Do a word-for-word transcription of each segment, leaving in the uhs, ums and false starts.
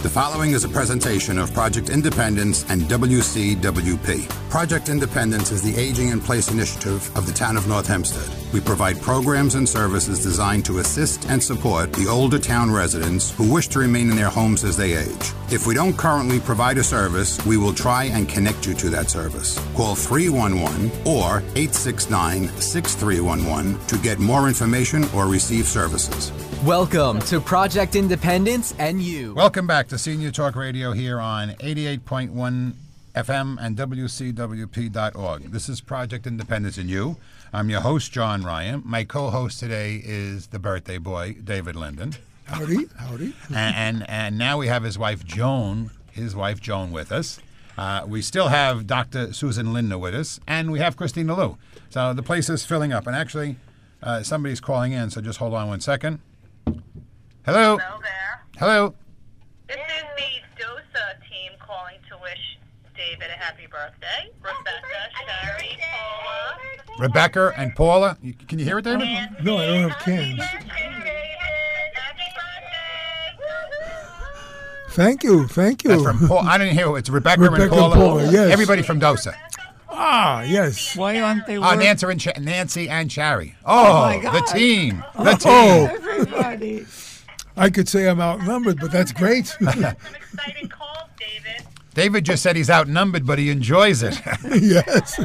The following is a presentation of Project Independence and W C W P. Project Independence is the Aging in Place initiative of the town of North Hempstead. We provide programs and services designed to assist and support the older town residents who wish to remain in their homes as they age. If we don't currently provide a service, we will try and connect you to that service. Call three one one or eight six nine, six three one one to get more information or receive services. Welcome to Project Independence and you. Welcome back to Senior Talk Radio here on eighty-eight point one F M and W C W P dot org. This is Project Independence and you. I'm your host, John Ryan. My co-host today is the birthday boy, David Linden. Howdy, howdy. And, and, and now we have his wife, Joan, his wife, Joan, with us. Uh, we still have Doctor Susan Lindner with us, and we have Christina Lou. So the place is filling up. And actually, uh, somebody's calling in, so just hold on one second. Hello. Hello there. Hello. This is the DOSA team calling to wish David a happy birthday. Rebecca, Sherry, Paula. Rebecca and Paula. You, can you hear it, David? Nancy. No, I don't have cans. Happy birthday, David. Happy birthday. Thank you, thank you. That's from Paul. I didn't hear it. It's Rebecca, Rebecca and Paula. and Paula, yes. Everybody from DOSA. Ah, yes. Why aren't they Oh, working? Nancy and, Ch- Nancy and Shari. Oh, my the God. team. The team. Oh, Everybody. I could say I'm outnumbered, but that's great. Some exciting calls, David. David just said he's outnumbered, but he enjoys it. Yes.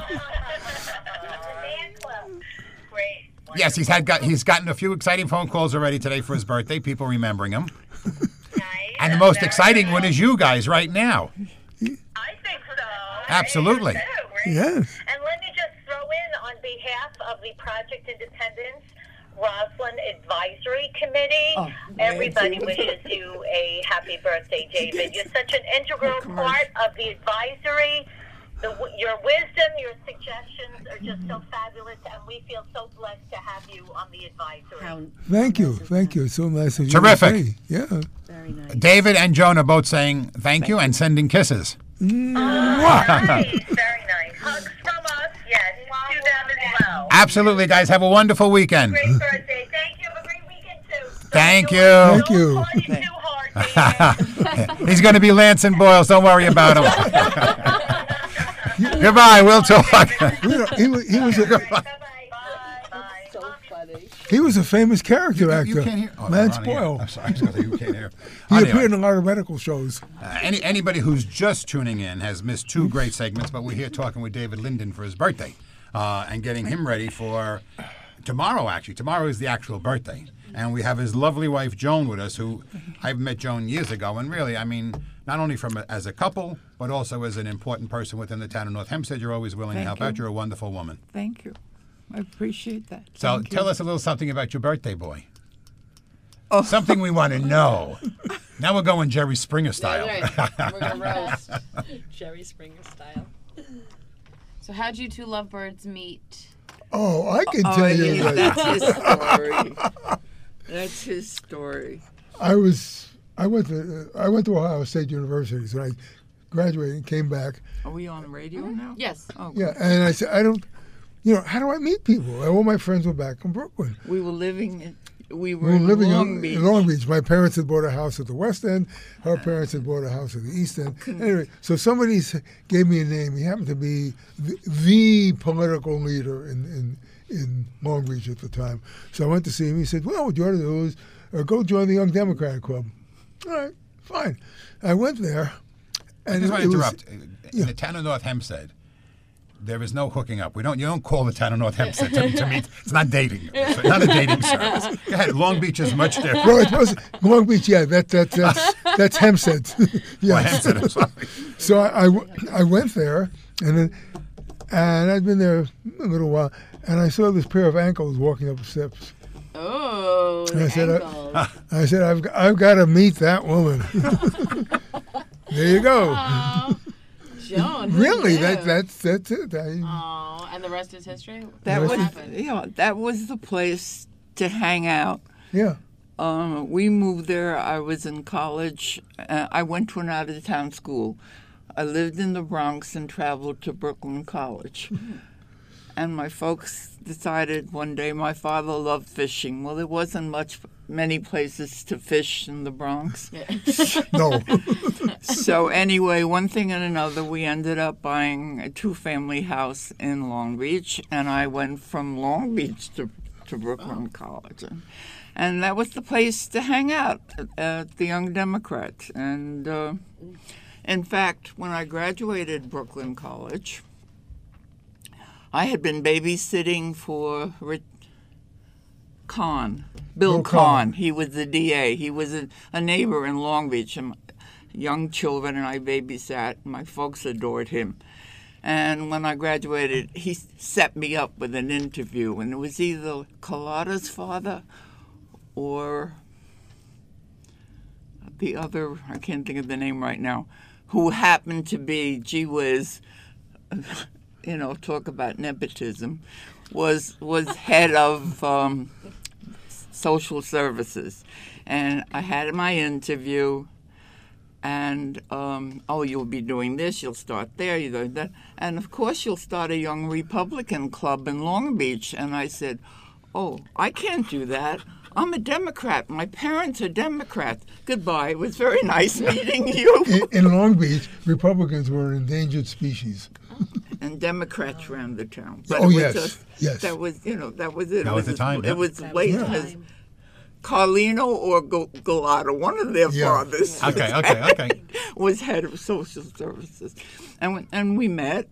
Great. Yes, he's had got he's gotten a few exciting phone calls already today for his birthday. People remembering him. Nice. And the most Very exciting nice. one is you guys right now. I think so. Absolutely. I am too. We're- Yes. And let me just throw in on behalf of the Project Independence Roslyn Advisory Committee, Oh, everybody Nancy. wishes you a happy birthday, David. You're such an integral commercial. part of the advisory. The, your wisdom, your suggestions are just so fabulous, and we feel so blessed to have you on the advisory. How Thank you, thank you. So nice of you. Terrific. To say. Yeah. very nice. David and Joan are both saying thank you and sending kisses. Oh, nice, very nice. Hugs from us, yes, to them as well. Absolutely, guys. Have a wonderful weekend. Great birthday. Thank you. Have a great weekend, too. Don't Thank do you. it- Thank you. Don't party too hard, David. He's going to be Lansing Boyles. Don't worry about him. Goodbye. We'll talk. You know, he, was, he was a Bye-bye. Bye. So funny. he was a famous character actor. You can't hear. Oh, Lance they're on here. Boyle. I'm sorry. I was gonna say you can't hear. He Anyway. appeared in a lot of medical shows. Uh, any anybody who's just tuning in has missed two great segments, but we're here talking with David Linden for his birthday uh, and getting him ready for tomorrow. Actually, tomorrow is the actual birthday, and we have his lovely wife Joan with us, who I've met Joan years ago, and really, I mean, not only from a, as a couple, but also as an important person within the town of North Hempstead. You're always willing to Thank help you. out. You're a wonderful woman. Thank you. I appreciate that. So Thank tell you. us a little something about your birthday boy. Oh. Something we want to know. Now we're going Jerry Springer style. That's right. We're gonna roast Jerry Springer style. So how'd you two lovebirds meet? Oh, I can Oh, tell you yeah, that. that's his story. That's his story. I was I went to I went to Ohio State University, so I graduated and came back. Are we on the radio now? Yes. Oh, Yeah, and I said I don't, you know, how do I meet people? All my friends were back in Brooklyn. we were living in, we were, We were in living Long in, Beach. in Long Beach. My parents had bought a house at the West End. Her parents had bought a house at the East End. Anyway, so somebody s- gave me a name. He happened to be the, the political leader in, in in Long Beach at the time. So I went to see him. He said, "Well, what you ought to do is uh, go join the Young Democratic Club." All right, fine. I went there, I and just want it to was- interrupt. In the town of North Hempstead, there is no hooking up. We don't. You don't call the town of North Hempstead to, to meet. It's not dating. It's not a dating service. Go ahead. Long Beach is much different. Well, it was Long Beach. Yeah, that that that's that's Hempstead. Well, Yes. Hempstead, I'm sorry. So I, I w- I went there, and then, and I'd been there a little while, and I saw this pair of ankles walking up the steps. Oh, And I the said, uh, ankles. I said, I've, g- I've got to meet that woman. There you go. Aw. Joan. who Really, knew? that that's that's it. I, Aw, and the rest is history. That What was, happened? you know, that was the place to hang out. yeah. Um, we moved there. I was in college. Uh, I went to an out-of-town school. I lived in the Bronx and traveled to Brooklyn College. And my folks decided one day my father loved fishing. Well, there wasn't much, many places to fish in the Bronx. No. So anyway, one thing and another, we ended up buying a two-family house in Long Beach, and I went from Long Beach to, to Brooklyn College. And, and that was the place to hang out at the Young Democrats. And uh, in fact, when I graduated Brooklyn College, I had been babysitting for Rich Kahn, Bill, Bill Kahn. Kahn. He was the D A. He was a, a neighbor in Long Beach. And young children, and I babysat. My folks adored him. And when I graduated, he set me up with an interview, and it was either Carlotta's father or the other, I can't think of the name right now, who happened to be, gee whiz, you know, talk about nepotism, was was head of um, social services. And I had my interview, and, um, oh, you'll be doing this, you'll start there, you do that. And, of course, you'll start a Young Republican Club in Long Beach. And I said, oh, I can't do that. I'm a Democrat. My parents are Democrats. Goodbye. It was very nice meeting you. In, in Long Beach, Republicans were an endangered species. And Democrats ran the town. But Oh, it was yes, just- yes. That was, you know, that was it. That it was the as- time, yeah. It was That late was the as time. Carlino or Gal- Gallardo, one of their Yeah. fathers. Okay, okay, okay. was head of social services. And when, and we met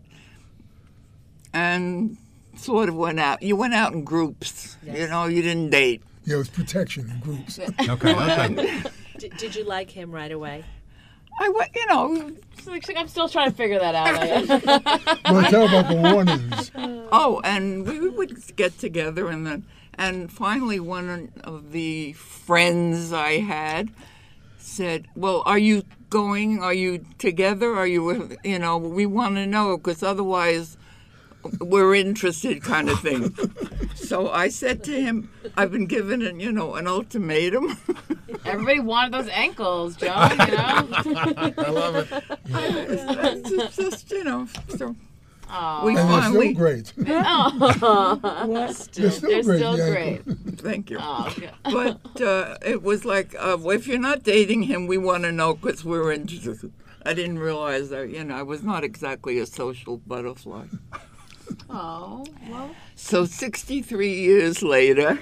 and sort of went out. You went out in groups. You know, you didn't date. Yeah, it was protection in groups. Okay, okay. Did, did you like him right away? I went, you know, She's like, she's like, I'm still trying to figure that out. Well, tell about the warnings. oh, and we would get together and then, and finally one of the friends I had said, well, are you going? Are you together? Are you, you know, we want to know because otherwise we're interested kind of thing. So I said to him, I've been given, an, you know, an ultimatum. Everybody wanted those ankles, Joan, you know? I love it. it's, it's just, you know, so Aw. we And they're finally, still great. Aw. They're still They're great. still yeah. great. thank you. Oh, good. But uh, it was like, uh, well, if you're not dating him, we want to know because we're interested. I didn't realize that, you know, I was not exactly a social butterfly. Oh, well. So sixty-three years later,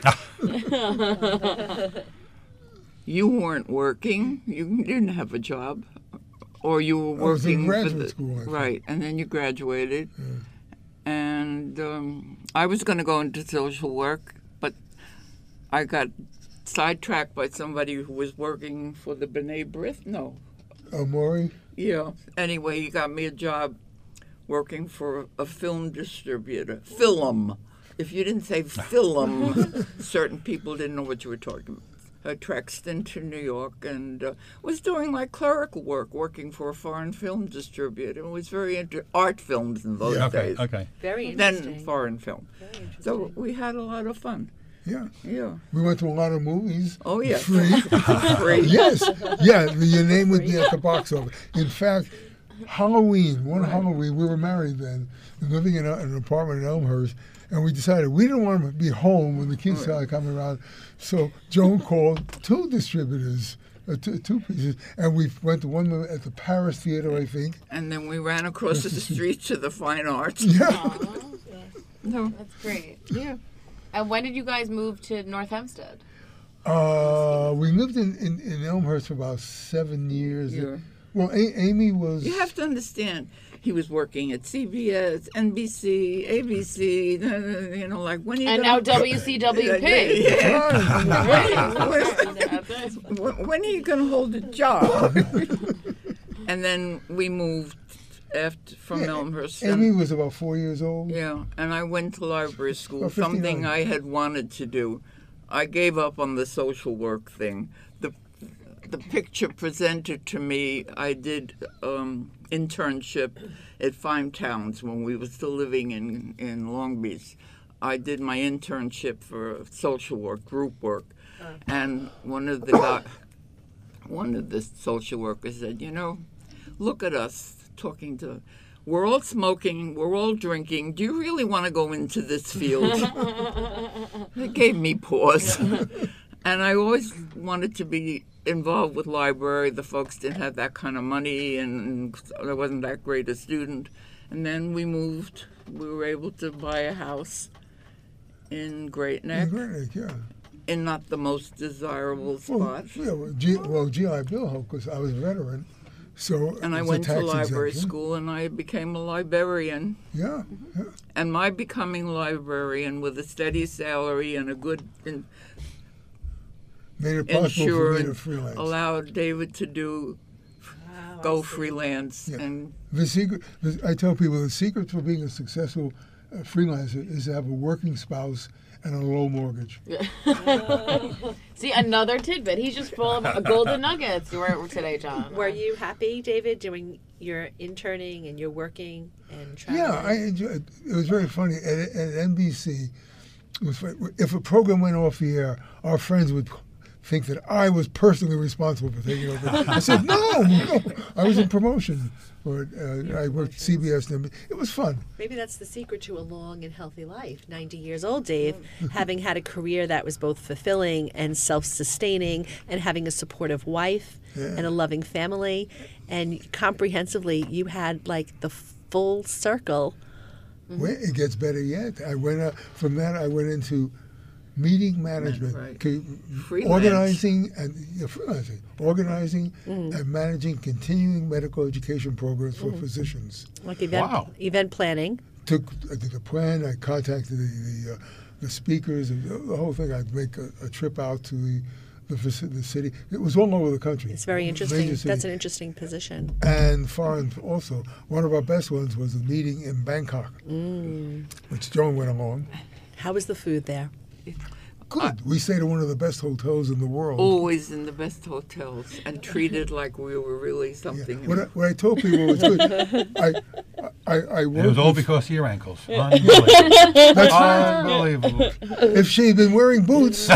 you weren't working. You didn't have a job, or you were I was in working for graduate the school, I think. right, and then you graduated. And um, I was going to go into social work, but I got sidetracked by somebody who was working for the B'nai B'rith. No, Oh, Maury? yeah. Anyway, he got me a job working for a film distributor. Film. If you didn't say film, certain people didn't know what you were talking about. I trekked into New York and uh, was doing like clerical work, working for a foreign film distributor. It was very into art films in those Yeah. Okay, days. okay. Very interesting. Then foreign film. Very interesting. So we had a lot of fun. Yeah. Yeah. We went to a lot of movies. Oh, yeah. Free. Free. Yes. Yeah, your name would be at the box office. In fact, Halloween, one Halloween, we were married then, and living in, a, in an apartment in Elmhurst, and we decided we didn't want to be home when the kids started coming around. So Joan called two distributors, uh, two, two pieces, and we went to one at the Paris Theater, I think. And then we ran across the street to the fine arts. Yeah. Aw, No. that's great. Yeah. And when did you guys move to North Hempstead? Uh, we lived in, in, in Elmhurst for about seven years. Yeah. Well, a- Amy was. You have to understand, he was working at C B S, N B C, A B C, you know, like when he And now W C W P. Yeah. When when are you going to hold a job? And then we moved after from Yeah, Elmhurst. Amy was about four years old. Yeah, and I went to library school, Oh, fifty-nine. something I had wanted to do. I gave up on the social work thing. The the picture presented to me, I did um, internship at Five Towns when we were still living in, in Long Beach. I did my internship for social work, group work, and one of the guy, one of the social workers said, you know, look at us talking to, we're all smoking, we're all drinking. Do you really want to go into this field? It gave me pause. And I always wanted to be involved with library. The folks didn't have that kind of money, and I wasn't that great a student. And then we moved. We were able to buy a house in Great Neck, In Great Neck, yeah. in not the most desirable Well, spot. yeah, well, G, well, G I Bill helped because I was a veteran. So And I it's a went to tax library exemption. school, and I became a librarian. Yeah, yeah. And my becoming a librarian with a steady salary and a good in, Made it possible for me to insurance freelance. allowed David to do go freelance. Yeah. And The secret, the, I tell people, the secret for being a successful uh, freelancer is to have a working spouse and a low mortgage. See, another tidbit. He's just full of golden nuggets we're- today, John. Were you happy, David, doing your interning and your working and traveling? Yeah, I enjoyed. It was very funny at, at N B C. It was, fu- if a program went off the air, our friends would think that I was personally responsible for taking over. I said, no, no, I was in promotion. Or uh, I worked at C B S. And it was fun. Maybe that's the secret to a long and healthy life. ninety years old, Dave, having had a career that was both fulfilling and self-sustaining, and having a supportive wife Yeah. and a loving family. And comprehensively, you had like the full circle. Wait, it gets better yet. I went uh, from that. I went into meeting management, Right. co- Freelance. organizing and yeah, freelancing, organizing Mm. and managing continuing medical education programs for physicians. Like event, Wow. event planning. Took I did a plan. I contacted the the, uh, the speakers, and the the whole thing. I'd make a, a trip out to the the, faci- the city. It was all over the country. It's very Major interesting. cities. That's an interesting position. And foreign also. One of our best ones was a meeting in Bangkok, Mm. which Joan went along. How was the food there? Good. We stayed at one of the best hotels in the world. always in the best hotels and treated like we were really Yeah. something. What, I, what I told people was good. I, I, I It worked was all with- because of your ankles. Unbelievable. That's Unbelievable. if she had been wearing boots.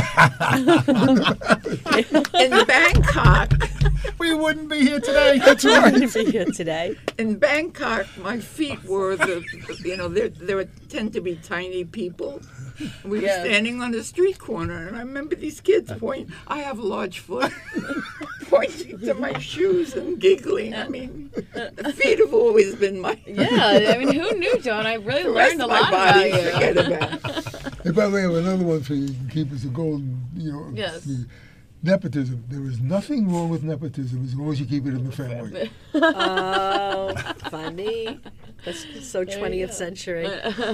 In Bangkok, We wouldn't be here today. That's right. For you today. in Bangkok, my feet were the, you know, there there tend to be tiny people. We were Yeah. standing on the street corner, and I remember these kids point. I have a large foot, pointing to my shoes and giggling. I mean, the feet have always been my. Yeah, I mean, who knew, John? I really The rest learned a of my lot body, about you. forget about it. And by the way, I have another one for you. You can keep as a golden, you know. Yes. the- Nepotism. There is nothing wrong with nepotism as long as you keep it in the family. Oh, funny. That's so twentieth century.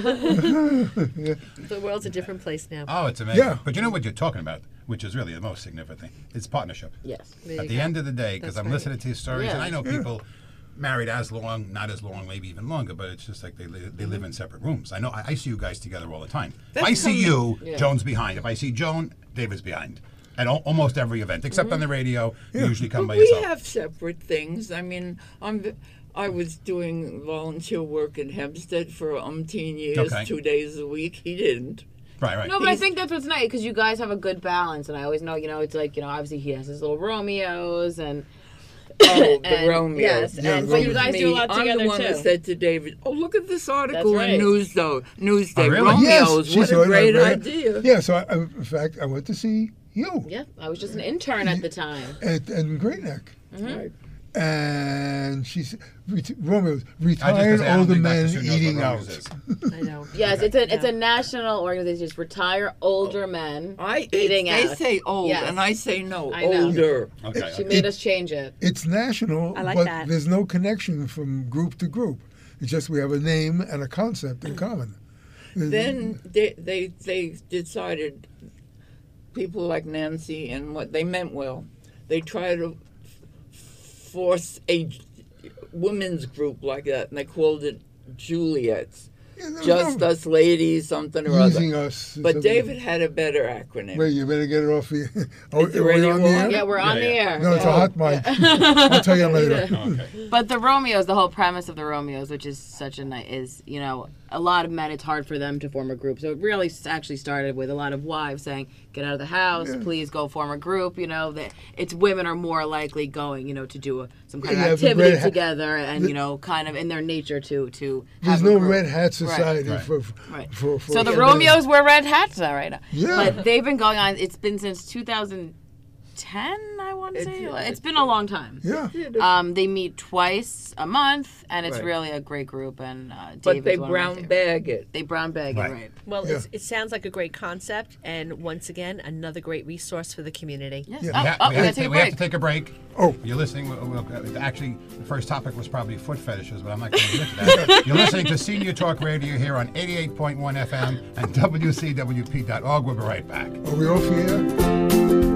The world's a different place now. Oh, it's amazing. Yeah. But you know what you're talking about, which is really the most significant thing? It's partnership. Yes. At the end of the day, because That's I'm right. listening to your stories, and Yeah. I know people married as long, not as long, maybe even longer, but it's just like they, li- they live in separate rooms. I know, I, I see you guys together all the time. If I That's see you, Yeah. Joan's behind. If I see Joan, David's behind. At al- almost every event, except on the radio, you usually come But by we yourself. have separate things. I mean, I'm. v- I was doing volunteer work in Hempstead for umpteen years, Okay. two days a week. He didn't. Right, right. No, but I He's- think that's what's nice because you guys have a good balance, and I always know, you know, it's like, you know, obviously he has his little Romeos and. Oh, the and- Romeo. Yes, Yeah, and the but you Romeos. guys do a lot I'm together the one too. that said to David, "Oh, look at this article That's right. in Newsday. Newsday. Oh, really? Romeos. she What saw a it, great I read it. idea." Yeah, so I, I, in fact, I went to see you Yeah, I was just an intern at the time. at, in Great Neck. Right. And she said, ret- Romeo's, I just retired say, I don't older think Doctor men Sue knows what eating out. Romeos is. I know. Yes, it's a it's a national organization. It's retire older men I eating they out. say old, Yes. and I say no, I know. older. Okay. She okay. made us change it. It's national, I like but that. there's no connection from group to group. It's just we have a name and a concept in common. Then they, they they decided, people like Nancy and what they meant well, they try to f- force a women's group like that, and they called it Juliet's. Yeah, no, Just no, us ladies, something or using other. us. But something- David had a better acronym. Wait, you better get it off the. Oh, Is the are we radio on the air? on? Yeah, we're on Yeah, the yeah. air. No, it's a Yeah. hot mic. I'll tell you later. Okay. But the Romeos, the whole premise of the Romeos, which is such a nice, is you know, a lot of men, it's hard for them to form a group. So it really s- actually started with a lot of wives saying, get out of the house, please go form a group. You know, that it's women are more likely going, you know, to do a, some kind Yeah, of the activity red hat- together and, you know, kind of in their nature to, to There's have no a group. red hat society Right. for, Right. for, for So the for- Romeos wear red hats all right. Yeah. But they've been going on, it's been since two thousand ten, I want to say. It's- It's been a long time. Yeah. Um, they meet twice a month, and it's Right. really a great group. And uh, But David's they one of my brown favorites. bag it. They brown bag Right. it, right? Well, Yeah. it's, it sounds like a great concept, and once again, another great resource for the community. Yes. Yeah. Oh, We ha- oh, we we have gotta to take a we have break. to take a break. Oh. You're listening. We'll, we'll, actually, the first topic was probably foot fetishes, but I'm not going to get to that. You're listening to Senior Talk Radio here on eighty-eight point one F M and W C W P dot org. We'll be right back. Are we off here?